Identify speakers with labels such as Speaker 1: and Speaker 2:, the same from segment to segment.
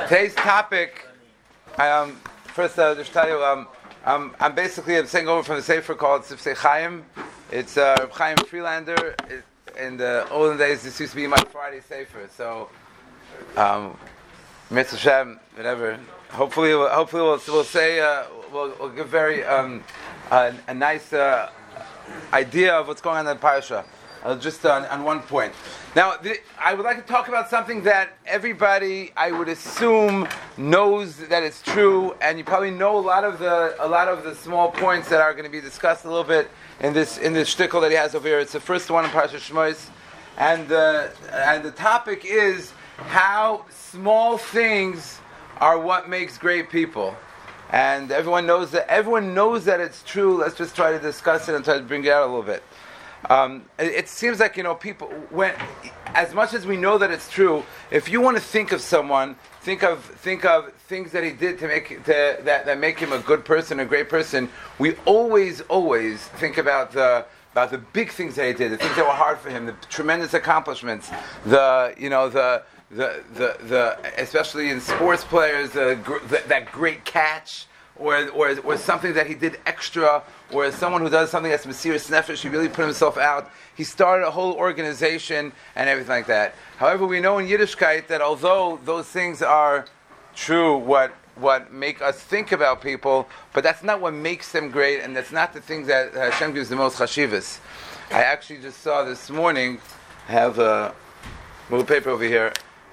Speaker 1: Today's topic, first, just tell you, I'm saying over from the Sefer called Sifsei Chaim. It's Reb Chaim Freelander. In the olden days, this used to be my Friday Sefer. So, Mitzvah Shem, whatever. Hopefully we'll say we'll give very a nice idea of what's going on in the parasha. Just on one point. Now, I would like to talk about something that everybody, I would assume, knows that it's true, and you probably know a lot of the small points that are going to be discussed a little bit in this shtickle that he has over here. It's the first one in Parashat Shmos, and the topic is how small things are what makes great people. And everyone knows that it's true. Let's just try to discuss it and try to bring it out a little bit. It seems like, people, when, as much as we know that it's true, if you want to think of someone, think of things that he did that make him a good person, a great person. We always think about the big things that he did, the things that were hard for him, the tremendous accomplishments, the especially in sports players, that great catch. Or something that he did extra, or someone who does something that's Mesiras Nefesh, he really put himself out. He started a whole organization and everything like that. However, we know in Yiddishkeit that although those things are true, what make us think about people, but that's not what makes them great, and that's not the things that Hashem gives the most chashivas. I actually just saw this morning, I have a little paper over here,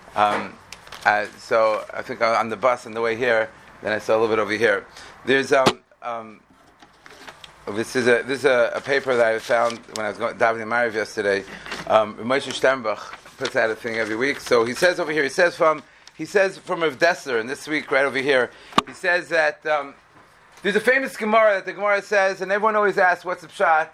Speaker 1: so I think I'm on the bus on the way here. Then I saw a little bit over here. There's this is a paper that I found when I was going davening Mariv yesterday. Moshe Sternbach puts out a thing every week. So he says over here. He says from Rav Dessler, and this week right over here, he says that there's a famous Gemara that the Gemara says, and everyone always asks what's the pshat.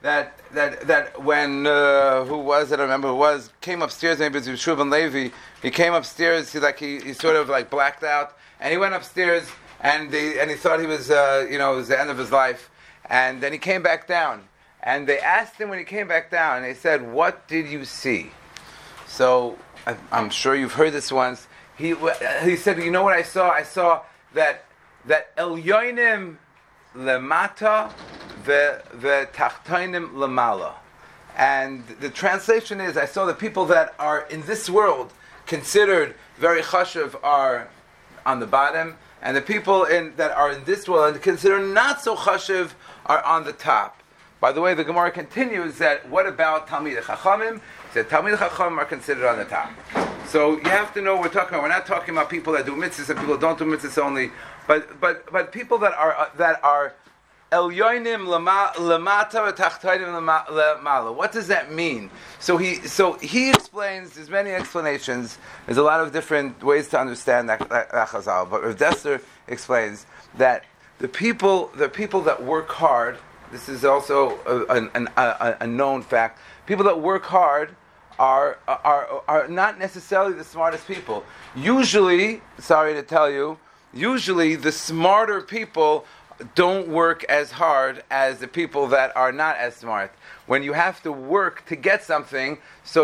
Speaker 1: That when who was it? I don't remember who was came upstairs. Maybe it was Yeshua ben Levi. He came upstairs. He sort of like blacked out. And he went upstairs, and he thought he was, it was the end of his life. And then he came back down. And they asked him when he came back down, and they said, "What did you see?" So I'm sure you've heard this once. He said, "You know what I saw? I saw that Elyonim lemata ve'tachtonim lemala." And the translation is, I saw the people that are in this world considered very chashuv are on the bottom, and the people that are in this world and considered not so chashuv are on the top. By the way, the Gemara continues that what about Talmidei Chachamim? It said Talmidei Chachamim are considered on the top. So you have to know what we're talking about. We're not talking about people that do mitzvahs and people that don't do mitzvahs only, but people that are Elyonim lemata v'tachtonim lemala. What does that mean? So he explains. There's many explanations. There's a lot of different ways to understand that Chazal. But Rav Dessler explains that the people that work hard. This is also a known fact. People that work hard are not necessarily the smartest people. Usually, sorry to tell you, the smarter people don't work as hard as the people that are not as smart. When you have to work to get something, so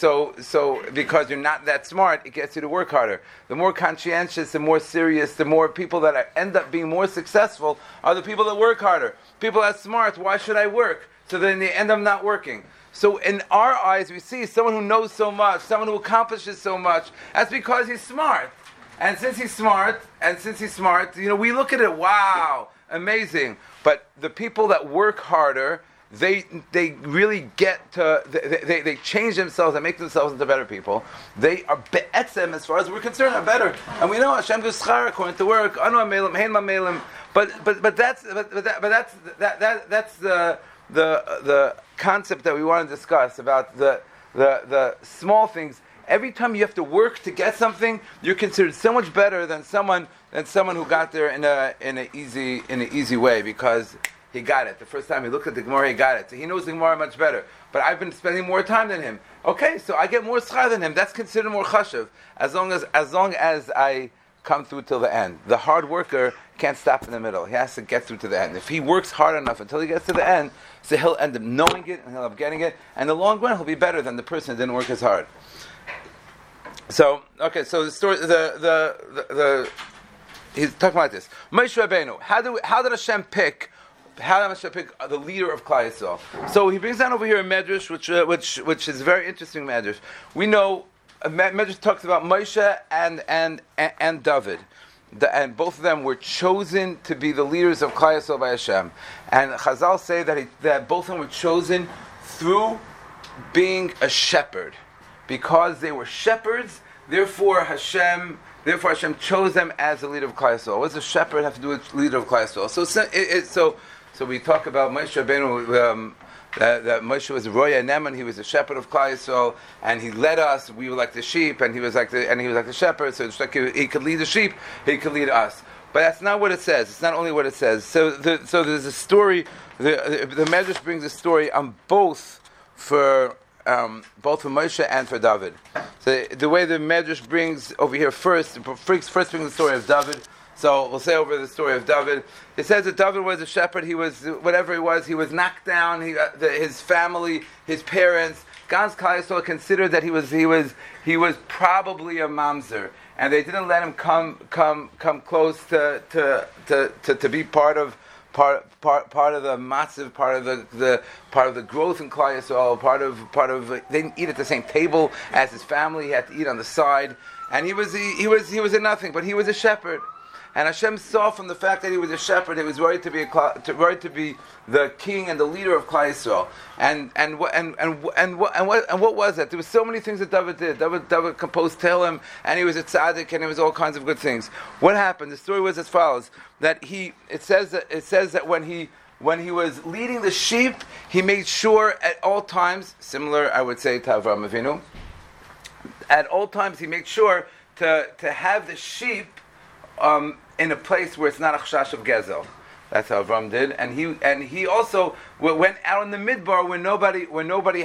Speaker 1: because you're not that smart, it gets you to work harder. The more conscientious, the more serious, the more people that end up being more successful are the people that work harder. People that are smart, why should I work? So then they end up not working. So in our eyes, we see someone who knows so much, someone who accomplishes so much. That's because he's smart. And since he's smart, we look at it, wow, amazing. But the people that work harder, they really get to, they change themselves and make themselves into better people. They are be'etzem, as far as we're concerned, are better. And we know Hashem gives schar according to work. Anu amelim, hein mamelim. But that's the concept that we want to discuss about the small things. Every time you have to work to get something, you're considered so much better than someone who got there in an easy way because he got it. The first time he looked at the Gemara, he got it. So he knows the Gemara much better. But I've been spending more time than him. Okay, so I get more schar than him. That's considered more chashuv. As long as I come through till the end. The hard worker can't stop in the middle. He has to get through to the end. If he works hard enough until he gets to the end, so he'll end up knowing it and he'll end up getting it. And in the long run, he'll be better than the person who didn't work as hard. So okay, so the story, the he's talking about this. Moshe Rabbeinu. How did Hashem pick? How did Hashem pick the leader of Klal Yisrael? So he brings down over here a medrash, which is a very interesting medrash. We know a medrash talks about Moshe and David. And both of them were chosen to be the leaders of Klal Yisrael by Hashem. And Chazal say that both of them were chosen through being a shepherd. Because they were shepherds, therefore Hashem chose them as the leader of Klal Yisrael. What does a shepherd have to do with leader of Klal Yisrael? So we talk about Moshe Rabbeinu, that Moshe was a Roya Neman. He was a shepherd of Klal Yisrael, and he led us. We were like the sheep, and he was like the shepherd. So it's like he could lead the sheep, he could lead us. But that's not what it says. It's not only what it says. So there's a story. The Medrash brings a story on both for Moshe and for David. So the way the Medrash brings over here first brings the story of David. So we'll say over the story of David. It says that David was a shepherd. He was whatever he was. He was knocked down. His family, his parents, God's Klal Yisrael considered that he was probably a mamzer, and they didn't let him come close to be part of the massive part of the growth in Klal Yisrael. Part of they didn't eat at the same table as his family. He had to eat on the side, and he was a nothing, but he was a shepherd. And Hashem saw from the fact that he was a shepherd, he was ready to be the king and the leader of Klal Yisrael. And what was that? There were so many things that David did. David composed Tehillim, and he was a tzaddik, and it was all kinds of good things. What happened? The story was as follows: that it says that when he was leading the sheep, he made sure at all times, similar I would say to Avraham Avinu, at all times he made sure to have the sheep in a place where it's not a chashash of gezel. That's how Avram did, and he also went out in the midbar where nobody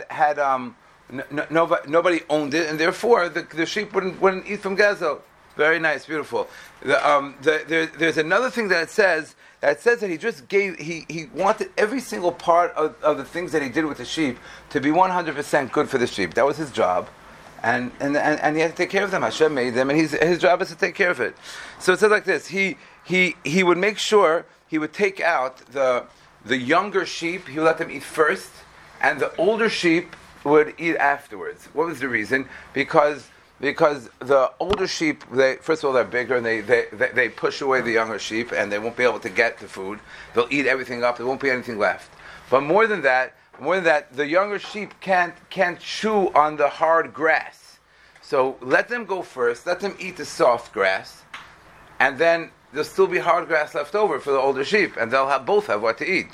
Speaker 1: nobody owned it, and therefore the sheep wouldn't eat from gezel. Very nice, beautiful. There's another thing that it says that he just gave. He wanted every single part of the things that he did with the sheep to be 100% good for the sheep. That was his job. And he had to take care of them. Hashem made them, and his job is to take care of it. So it says like this: he would make sure he would take out the younger sheep. He would let them eat first, and the older sheep would eat afterwards. What was the reason? Because the older sheep, first of all, they're bigger, and they push away the younger sheep, and they won't be able to get the food. They'll eat everything up. There won't be anything left. But more than that, the younger sheep can't chew on the hard grass. So let them go first. Let them eat the soft grass, and then there'll still be hard grass left over for the older sheep, and they'll both have what to eat.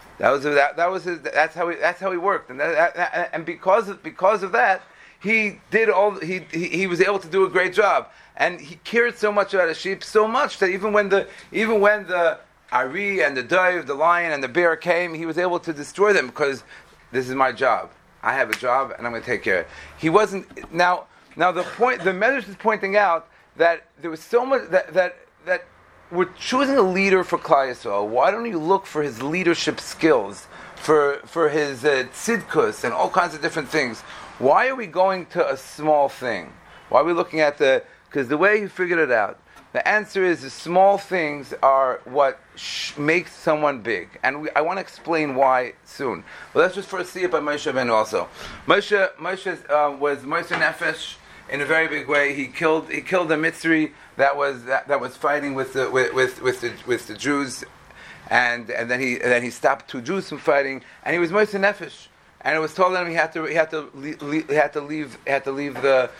Speaker 1: That's how he worked, and because of that, he was able to do a great job, and he cared so much about his sheep, so much that even when the Ari and the dove, the lion and the bear came, he was able to destroy them because this is my job. I have a job, and I'm going to take care of it. He wasn't now. The Medrash is pointing out that there was so much that we're choosing a leader for Klal Yisrael. Why don't you look for his leadership skills, for his tzidkus and all kinds of different things? Why are we going to a small thing? Why are we looking at because the way he figured it out, the answer is the small things are what makes someone big. And I want to explain why soon. But let's just first see it by Moshe Rabbeinu also. Moshe was Moshe Nefesh in a very big way. He killed the Mitzri that was fighting with the Jews, and then he stopped 2 Jews from fighting, and he was Moshe Nefesh. And it was told him he had to leave the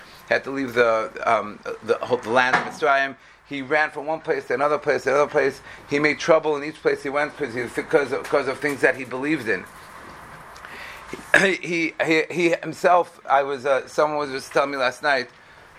Speaker 1: land of Mitzrayim. He ran from one place to another place to another place. He made trouble in each place he went because of things that he believed in. He himself. Someone was just telling me last night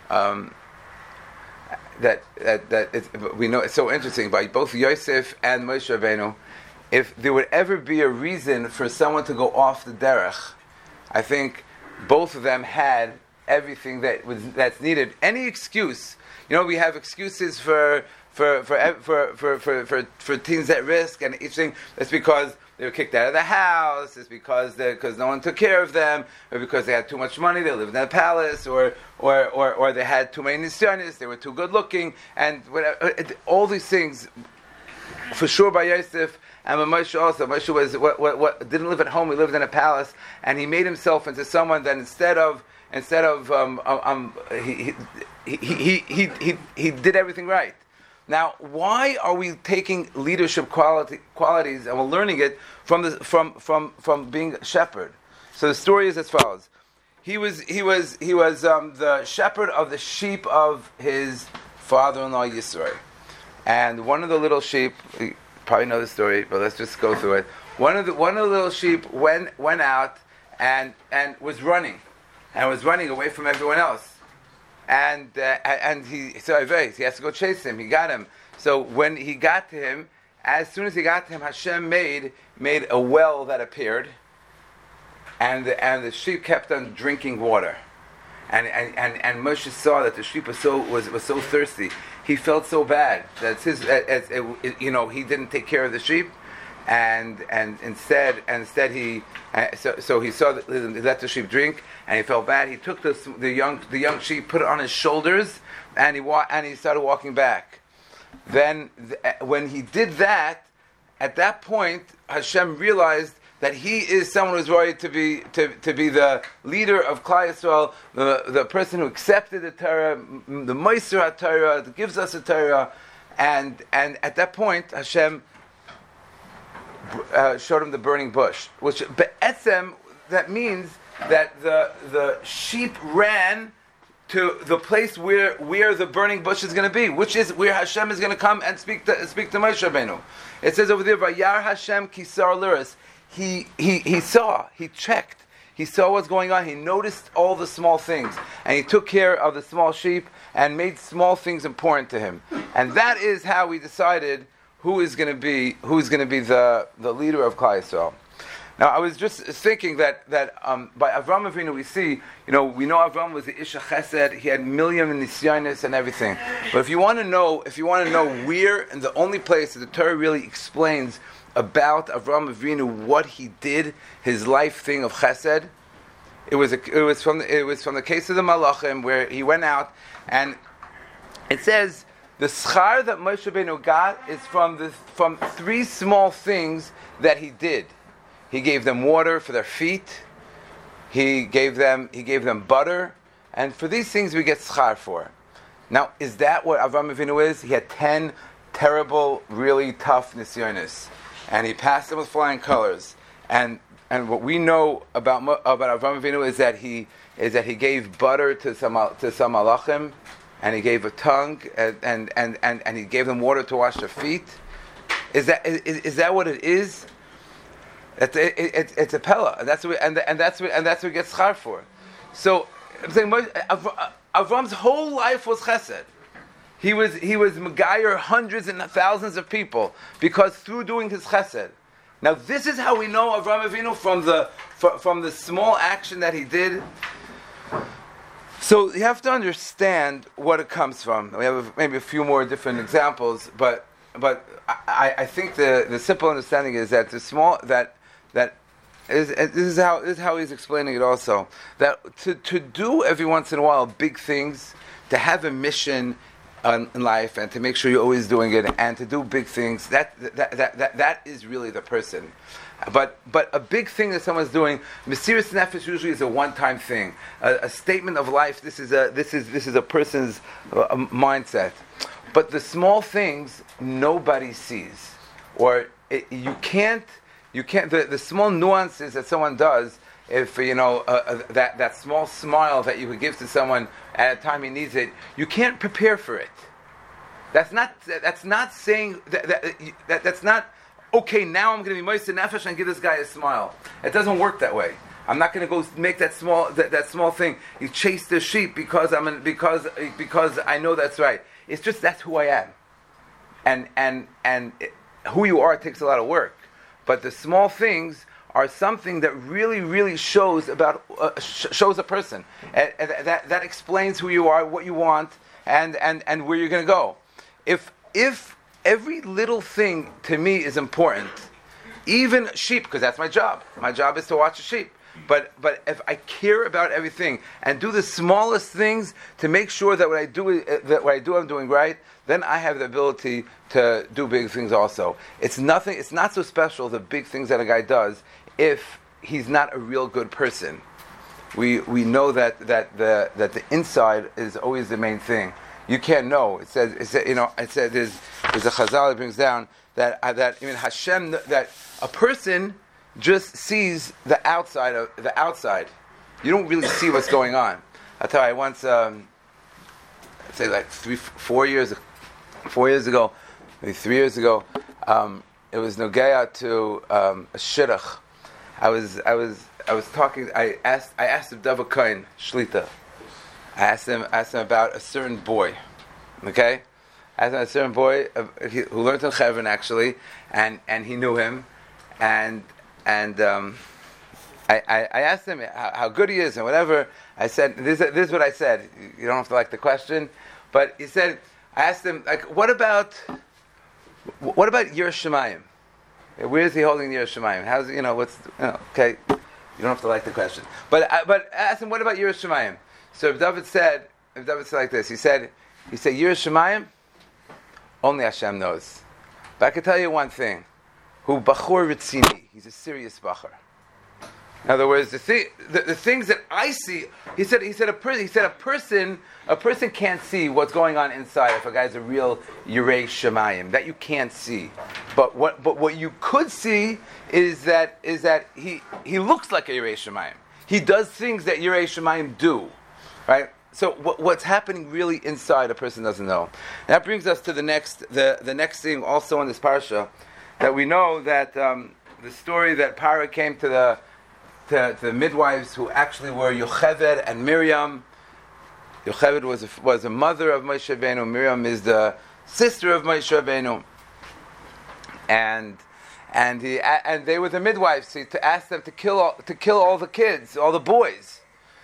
Speaker 1: that we know it's so interesting by both Yosef and Moshe Rabbeinu. If there would ever be a reason for someone to go off the derech, I think both of them had everything that's needed. Any excuse. We have excuses for teens at risk, and each thing. That's because they were kicked out of the house. It's because no one took care of them, or because they had too much money, they lived in a palace, or they had too many nisyanis, they were too good looking, and whatever, all these things. For sure, by Yosef and by Moshe also. Moshe was what didn't live at home; he lived in a palace, and he made himself into someone that instead of he did everything right. Now, why are we taking leadership qualities and we're learning it from being a shepherd? So the story is as follows: He was the shepherd of the sheep of his father-in-law Yisro, and one of the little sheep. You probably know the story, but let's just go through it. One of the little sheep went out and was running away from everyone else. And he has to go chase him. He got him. So when he got to him, as soon as he got to him, Hashem made a well that appeared, and the sheep kept on drinking water. And Moshe saw that the sheep was so thirsty. He felt so bad that he didn't take care of the sheep. And instead he saw that he let the sheep drink, and he felt bad. He took the young sheep, put it on his shoulders, and he started walking back. Then when he did that, at that point Hashem realized that he is someone who's worthy to be the leader of Klal Yisrael, the person who accepted the Torah, the Meiser HaTorah, that gives us the Torah, and at that point Hashem showed him the burning bush, which be'etzem, that means that the sheep ran to the place where the burning bush is going to be, which is where Hashem is going to come and speak to Moshe Rabbeinu. It says over there, Vayar Hashem kisar liris. He checked. He saw what's going on. He noticed all the small things, and he took care of the small sheep and made small things important to him. And that is how we decided who is going to be the leader of Klal Yisrael. Now, I was just thinking that by Avram Avinu we know Avram was the Ish Chesed. He had million nisyanis and everything. But if you want to know where, and the only place that the Torah really explains about Avram Avinu, what he did, his life thing of Chesed, it was from the case of the Malachim, where he went out, and it says the schar that Moshe Rabbeinu got is from three small things that he did. He gave them water for their feet. He gave them butter, and for these things we get schar for. Now, is that what Avram Avinu is? He had 10 terrible, really tough nisyonis, and he passed them with flying colors. And what we know about Avram Avinu is that he gave butter to some malachim, and he gave a tongue, and he gave them water to wash their feet. Is that what it is? It's a pella, and that's what he gets schar for. So I'm saying Avram's whole life was chesed. He was megayer hundreds and thousands of people because through doing his chesed. Now this is how we know Avram Avinu from the small action that he did. So you have to understand what it comes from. We have maybe a few more different examples, but I think the simple understanding is that this is how he's explaining it also. That to do every once in a while big things, to have a mission in life, and to make sure you're always doing it, and to do big things, that is really the person. But a big thing that someone's doing, Mesiras Nefesh usually is a one-time thing, a statement of life. This is a person's mindset. But the small things nobody sees, or you can't. The small nuances that someone does, if that small smile that you could give to someone at a time he needs it, you can't prepare for it. That's not saying that's not okay. Now I'm going to be Moshe Nefesh and give this guy a smile. It doesn't work that way. I'm not going to go make that small thing. You chase the sheep because I know that's right. It's just that's who I am, and who you are takes a lot of work. But the small things are something that really, really shows a person. That explains who you are, what you want, and where you're going to go. If every little thing to me is important, even sheep, because that's my job. My job is to watch a sheep. But if I care about everything and do the smallest things to make sure that what I do I'm doing right, then I have the ability to do big things also. It's not so special, the big things that a guy does, if he's not a real good person. We know that the inside is always the main thing. You can't know. It says there's a Chazal that brings down that Hashem, that a person just sees the outside of the outside. You don't really see what's going on. I'll tell you, I once, say like 4 years ago, maybe 3 years ago, it was Nogea to a shidduch. I was talking. I asked Rav David Cohen Shlita. I asked him about a certain boy. Okay, I asked him a certain boy who learned in Chevron actually, and he knew him, and I asked him how good he is and whatever. I said, this is what I said. You don't have to like the question, but he said, I asked him, like, what about Yiras Shamayim? Where is he holding the Yiras Shamayim? How's okay? You don't have to like the question, but I asked him, what about Yiras Shamayim? So if David said like this, he said Yiras Shamayim, only Hashem knows. But I can tell you one thing. Who Bachur Ritzini? He's a serious Bachur. In other words, the things that I see, he said a person can't see what's going on inside if a guy's a real Yirei Shemayim. That you can't see. But what you could see is that he looks like a Yirei Shemayim. He does things that Yirei Shemayim do, right? So what's happening really inside a person doesn't know. And that brings us to the next thing also in this parsha. That we know that the story that Parah came to the midwives who actually were Yocheved and Miriam. Yocheved was a mother of Moshe Rabbeinu. Miriam is the sister of Moshe Rabbeinu. And they were the midwives to ask them to kill all the kids, all the boys.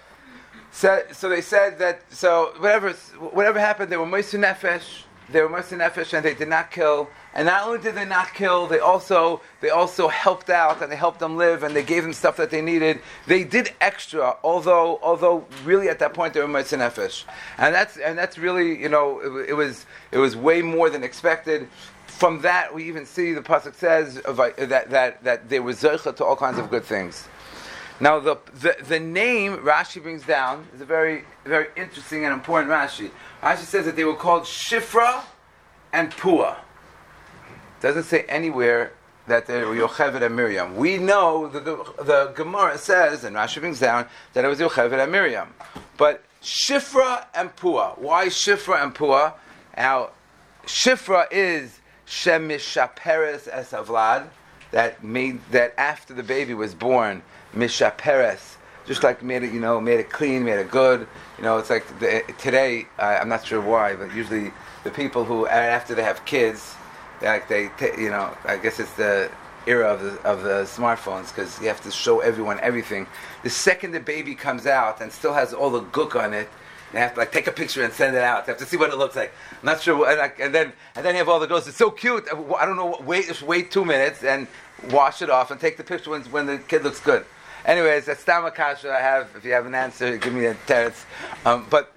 Speaker 1: So they said that whatever happened, they were Moshe Nefesh. They were Moshe Nefesh, and they did not kill. And not only did they not kill, they also helped out, and they helped them live, and they gave them stuff that they needed. They did extra, although really at that point they were Moshe Nefesh, and that's really, it was way more than expected. From that, we even see the pasuk says that they were zeicha to all kinds of good things. Now the name Rashi brings down is a very, very interesting and important Rashi. Rashi says that they were called Shifra and Pua. Doesn't say anywhere that they were Yocheved and Miriam. We know the Gemara says, and Rashi brings down, that it was Yocheved and Miriam. But Shifra and Pua. Why Shifra and Pua? Now, Shifra is Shem Mishaperes Es Avlad, that after the baby was born, Mishaperes, just like made it clean, made it good. It's like today, I'm not sure why, but usually the people who, after they have kids, I guess it's the era of the smartphones, because you have to show everyone everything. The second the baby comes out and still has all the gook on it, they have to take a picture and send it out. They have to see what it looks like. I'm not sure, and then you have all the girls. It's so cute. I don't know. Wait 2 minutes and wash it off and take the picture when the kid looks good. Anyways, that's Stamakasha I have. If you have an answer, give me a teretz. But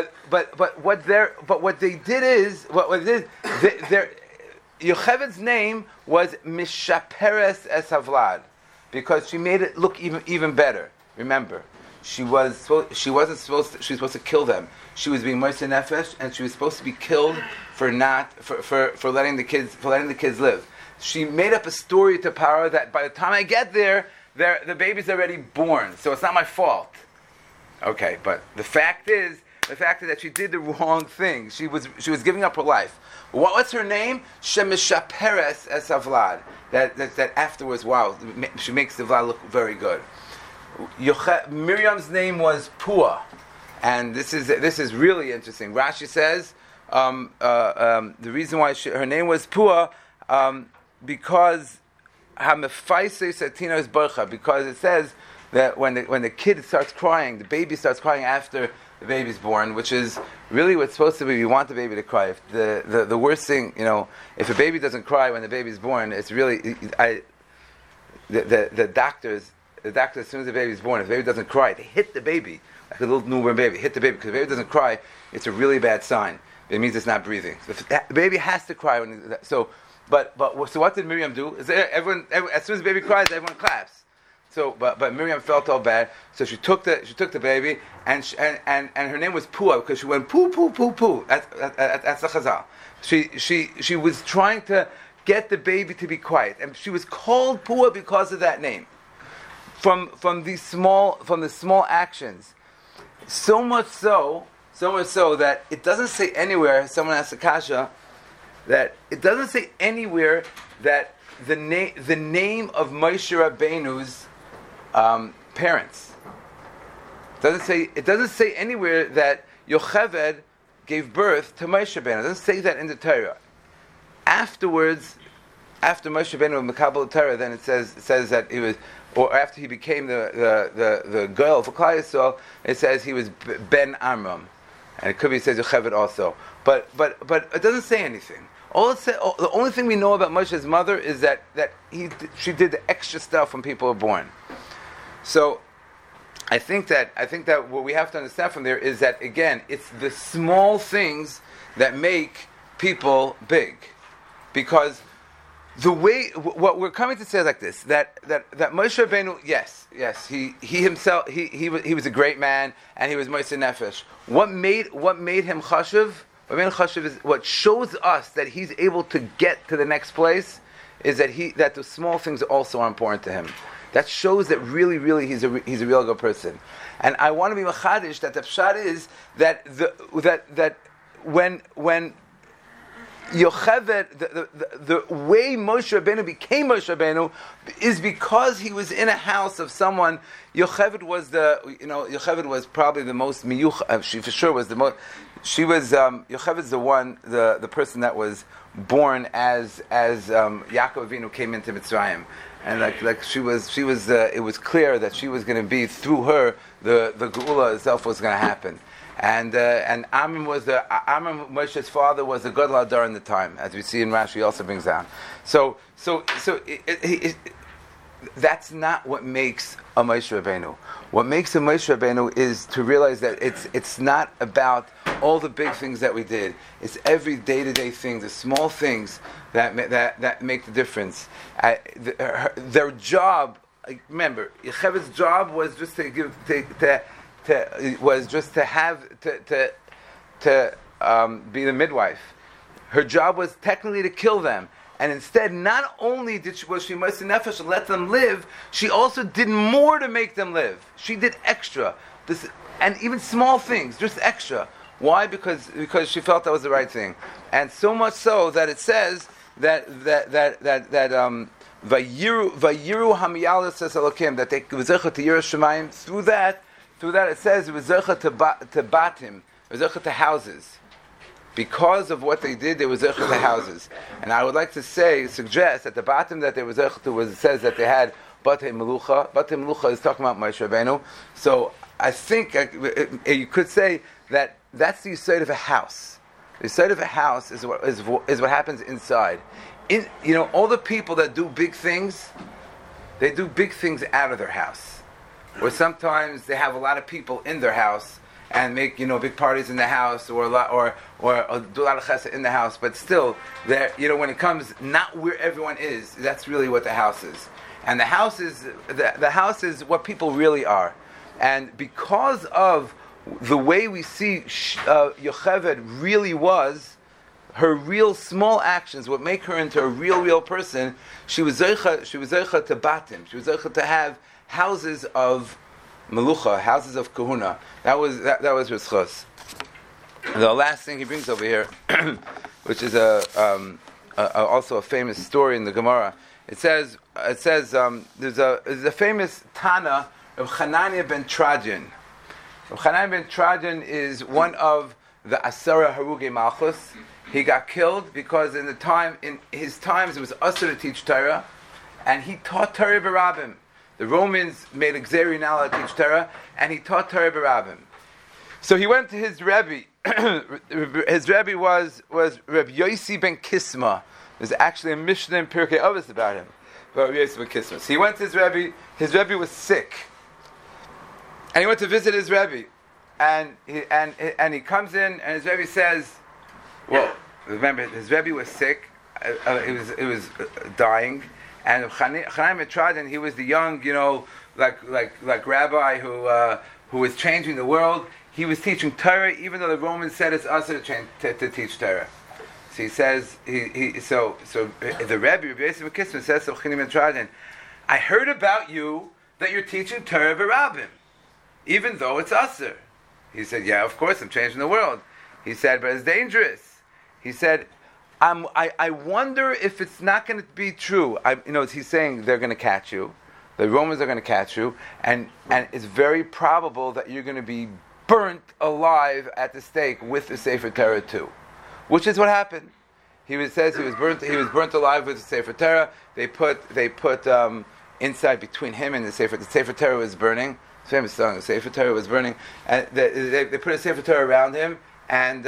Speaker 1: what they did is Yocheved's name was Mishaperes Es Havlad, because she made it look even better. Remember, she was supposed to kill them. She was being Moshe Nefesh, and she was supposed to be killed for letting the kids live. She made up a story to Parah that by the time I get there, the baby's already born, so it's not my fault. Okay, but the fact is that she did the wrong thing. She was giving up her life. What's her name? Shemishaperes Es Avlad. That afterwards, wow, she makes the Vlad look very good. Miriam's name was Pua, and this is really interesting. Rashi says the reason why her name was Pua because Hamefaises Satina is Barcha, because it says that when the kid starts crying, the baby starts crying after the baby's born, which is really what's supposed to be. You want the baby to cry. If the worst thing, if a baby doesn't cry when the baby's born, it's really the doctors, as soon as the baby is born, if the baby doesn't cry, they hit the baby like a little newborn baby. Hit the baby because if the baby doesn't cry, it's a really bad sign. It means it's not breathing. So the baby has to cry so what did Miriam do? Everyone, as soon as the baby cries, everyone claps. So, but Miriam felt all bad. So she took the baby, and her name was Pua because she went poo poo poo poo. That's the Chazal. She was trying to get the baby to be quiet, and she was called Pua because of that name. From the small actions, so much so that it doesn't say anywhere. Someone asked Akasha that it doesn't say anywhere that the name of Moshe Rabbeinu's parents. It doesn't say anywhere that Yocheved gave birth to Moshe Rabbeinu. It doesn't say that in the Torah. Afterwards, after Moshe Rabbeinu was Mekabel Torah, then it says that he was, or after he became the girl for Klal Yisrael, it says he was Ben Amram, and it could be it says Yocheved also, but it doesn't say anything. The only thing we know about Moshe's mother is that she did the extra stuff when people were born. So I think that what we have to understand from there is that again, it's the small things that make people big, because the way what we're coming to say is like this: that Moshe Rabbeinu, yes, he himself he was a great man and he was Moshe Nefesh. What made him chashuv? What shows us that he's able to get to the next place is that the small things also are important to him. That shows that really he's a real good person. And I want to be machadish that the pshat is that when Yocheved, the way Moshe Rabbeinu became Moshe Rabbeinu is because he was in a house of someone. Yocheved was probably the most miyuch. She for sure was the most. She was Yocheved's the person that was born as Yaakov Avinu came into Mitzrayim, and like she was. It was clear that she was going to be through her the Geula itself was going to happen. And Amram Moshe's father was a Gadol Hadar in the time, as we see in Rashi also brings down. So that's not what makes a Moshe Rabbeinu. What makes a Moshe Rabbeinu is to realize that it's not about all the big things that we did. It's every day-to-day thing, the small things that make the difference. Their job, remember, Yocheved's job was just to give be the midwife. Her job was technically to kill them, and instead, not only was she Moshe Nefesh and let them live, she also did more to make them live. She did extra, and even small things, just extra. Why? Because she felt that was the right thing, and so much so that it says that Vayiru Hamiyalus says Elokim that they was zecha to Yiras Shamayim through that. Through that, it says it was zecha to batim, it was zecha to houses. Because of what they did, they were zecha to houses. And I would like to suggest that the batim that they were zecha to it says that they had batei melucha. Batei melucha is talking about Moshe Rabbeinu. So I think you could say that that's the side of a house. The side of a house is what happens inside. All the people that do big things, they do big things out of their house. Or sometimes they have a lot of people in their house and make big parties in the house, or do a lot of chesed in the house. But still, when it comes not where everyone is, that's really what the house is. And the house is what people really are. And because of the way we see Yocheved really was, her real small actions, what make her into a real person, she was zeicha to batim. She was zeicha to have houses of melucha, houses of kahuna. That was her schos. The last thing he brings over here, which is also a famous story in the Gemara. It says there's a famous Tana of Hananiah ben Trajan. Hananiah ben Trajan is one of the Asara Haruge Malchus. He got killed because in his times it was usher to teach Torah, and he taught Torah b'Rabbim. The Romans made a Gzeri Nala to teach Torah, and he taught Torah b'Rabbim. So he went to his Rebbe. His Rebbe was Reb Yossi ben Kisma. There's actually a Mishnah in Pirkei Avos about him. Rabbi Yosef Kisma. So he went to his Rebbe. His Rebbe was sick, and he went to visit his Rebbe. And he comes in, and his Rebbe says, "Well, remember, his Rebbe was sick. It was dying, and Chaim Metraden, he was the young, like rabbi who was changing the world. He was teaching Torah, even though the Romans said it's us to teach Torah. So he says, so the Rebbe Yosef Kisman says to Chaim Metraden, I heard about you that you're teaching Torah b'Rabbim, even though it's usher. He said, yeah, of course, I'm changing the world. He said, but it's dangerous. He said, I wonder if it's not going to be true. He's saying they're going to catch you. The Romans are going to catch you. And it's very probable that you're going to be burnt alive at the stake with the Sefer Torah too. Which is what happened. He was burnt alive with the Sefer Torah. They put inside between him and the Sefer Torah was burning. Famous song, the Sefer Torah was burning, and they put a Sefer Torah around him, and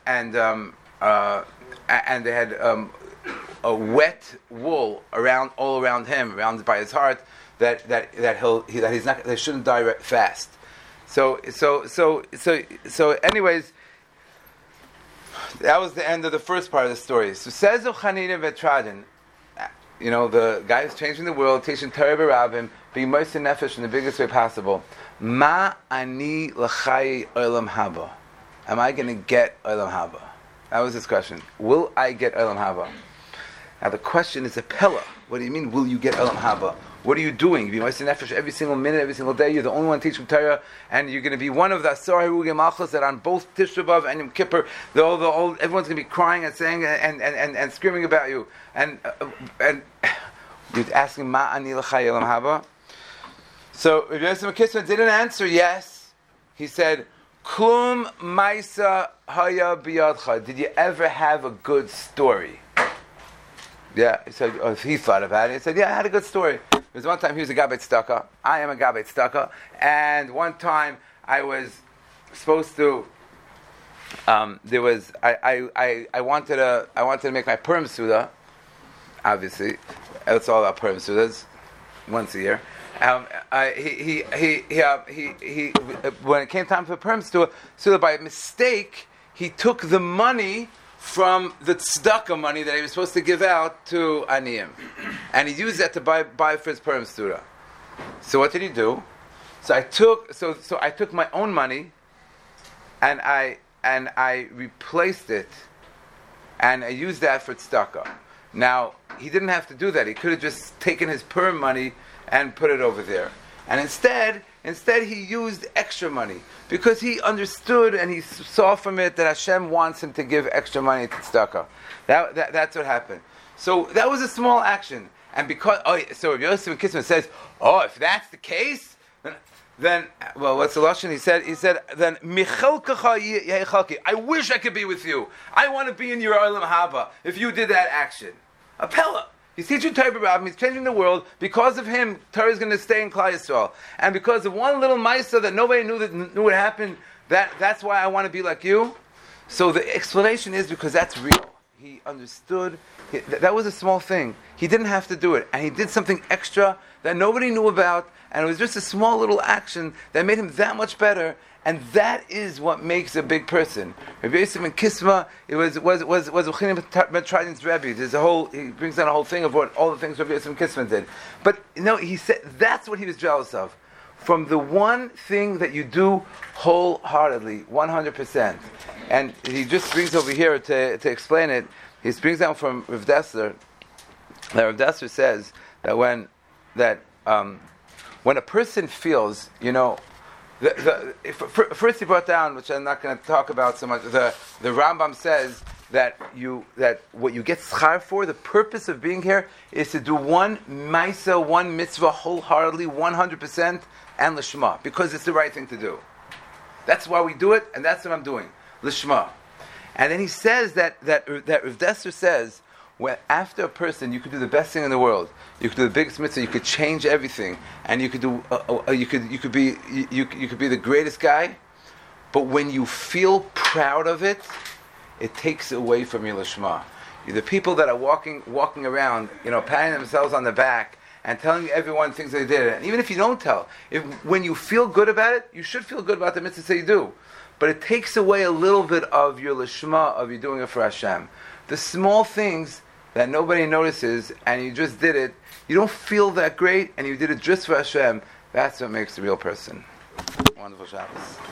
Speaker 1: they had a wet wool all around him, around by his heart, that they shouldn't die fast. So anyways, that was the end of the first part of the story. So says Chanina Vetraden, the guy who's changing the world, teaching Torah b'Rabbim, being moist and nefesh in the biggest way possible. Ma ani l'chai olam haba. Am I going to get olam haba? That was his question. Will I get olam haba? Now the question is a pella. What do you mean, will you get olam haba? What are you doing? You be moist and nefesh every single minute, every single day. You're the only one teaching Torah, and you're going to be one of the Asar Herugei Malchus that on both Tisha B'Av and Yom Kippur, everyone's going to be crying and saying and screaming about you. And you're asking Ma ani l'chai olam haba. So Rabbi Yosef Kisman didn't answer yes. He said, Klum Maisa Haya Biyadcha. Did you ever have a good story? Yeah, he said, he thought about it. He said, yeah, I had a good story. There was one time he was a Gabbai Tzedakah. I am a Gabbai Tzedakah. And one time I was supposed to, I wanted to make my Purim Suda. Obviously, it's all about Purim Sudas once a year. When it came time for Purim Suda, by mistake, he took the money from the tzedakah money that he was supposed to give out to Aniyim, and he used that to buy for his Purim Suda. So what did he do? So I took my own money, and I replaced it, and I used that for tzedakah. Now he didn't have to do that. He could have just taken his Purim money and put it over there. And instead he used extra money because he understood and he saw from it that Hashem wants him to give extra money to tzedakah. That's what happened. So that was a small action. And because so Yosef Kisman says, if that's the case, then what's the lashon? He said then Michelkacha Yechalki. I wish I could be with you. I want to be in your Olam Haba if you did that action. A pella. He's teaching Torah b'Rabbim. He's changing the world. Because of him, Torah is going to stay in Klal Yisrael. And because of one little ma'isa that nobody knew what happened, that's why I want to be like you. So the explanation is because that's real. He understood. That was a small thing. He didn't have to do it. And he did something extra that nobody knew about. And it was just a small little action that made him that much better. And that is what makes a big person. Rabbi Yosef ben Kisma, it was Chaim Metraden's Rebbe. He brings down a whole thing of what all the things Rabbi Yosef ben Kisma did. But he said that's what he was jealous of. From the one thing that you do wholeheartedly, 100%. And he just brings over here to explain it. He brings down from Rav Dessler that Rav Dessler says that when a person feels, first he brought down, which I'm not going to talk about so much. The Rambam says that what you get schar for, the purpose of being here, is to do one ma'isa, one mitzvah wholeheartedly, 100%, and lishma, because it's the right thing to do. That's why we do it, and that's what I'm doing, lishma. And then he says that Rav Dessler says, when after a person, you could do the best thing in the world. You could do the biggest mitzvah. You could change everything, and you could do. You could be the greatest guy. But when you feel proud of it, it takes away from your lishma. The people that are walking around, patting themselves on the back and telling everyone things they did. And even if you don't tell, when you feel good about it, you should feel good about the mitzvahs that you do. But it takes away a little bit of your lishma, of you doing it for Hashem. The small things that nobody notices, and you just did it, you don't feel that great, and you did it just for Hashem. That's what makes the real person. Wonderful Shabbos.